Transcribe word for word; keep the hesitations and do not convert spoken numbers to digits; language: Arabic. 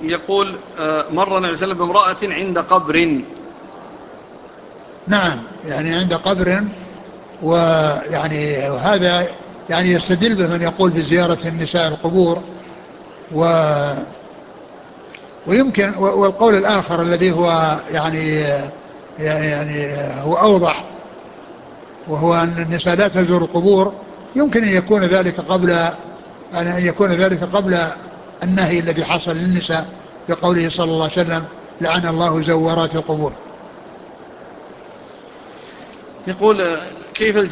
يقول مر النبي صلى الله عليه وسلم بامرأة عند قبر. نعم، يعني عند قبر، ويعني هذا يعني يستدل به من يقول بزيارة النساء القبور، و ويمكن والقول الآخر الذي هو يعني يعني هو أوضح، وهو أن النساء لا تزور القبور، يمكن أن يكون ذلك قبل أن يكون ذلك قبل النهي الذي حصل للنساء بقوله صلى الله عليه وسلم: لعن الله زوارات القبور. يقول كيف